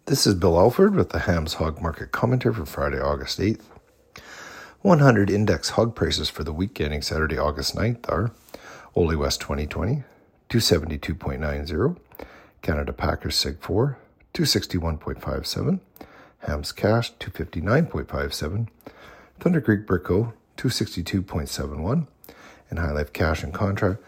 This is Bill Alford with the Hams Hog Market Commentary for Friday, August 8th. 100 index hog prices for the week ending Saturday, August 9th are Ole West 2020, 272.90, Canada Packers Seg 4, 261.57, Hams Cash 259.57, Thunder Creek Brico 262.71, and High Life Cash and Contract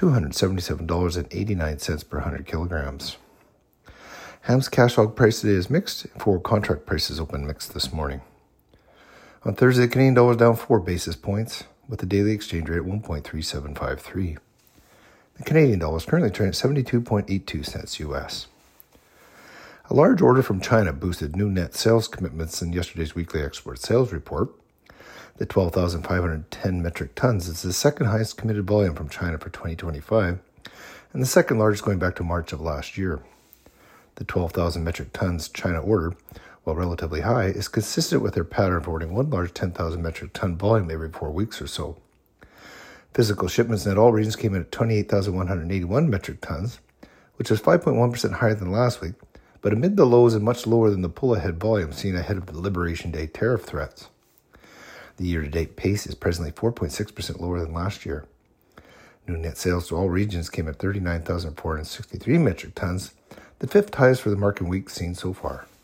$277.89 per 100 kilograms. Hams cash hog price today is mixed, and forward contract prices open mixed this morning. On Thursday, the Canadian dollar is down 4 basis points, with the daily exchange rate at 1.3753. The Canadian dollar is currently trading at 72.82 cents US. A large order from China boosted new net sales commitments in yesterday's weekly export sales report. The 12,510 metric tons is the second highest committed volume from China for 2025, and the second largest going back to March of last year. The 12,000 metric tons China order, while relatively high, is consistent with their pattern of ordering one large 10,000 metric ton volume every 4 weeks or so. Physical shipments in all regions came in at 28,181 metric tons, which is 5.1% higher than last week, but amid the lows and much lower than the pull-ahead volume seen ahead of the Liberation Day tariff threats. The year-to-date pace is presently 4.6% lower than last year. New net sales to all regions came at 39,463 metric tons, the fifth highest for the market week seen so far.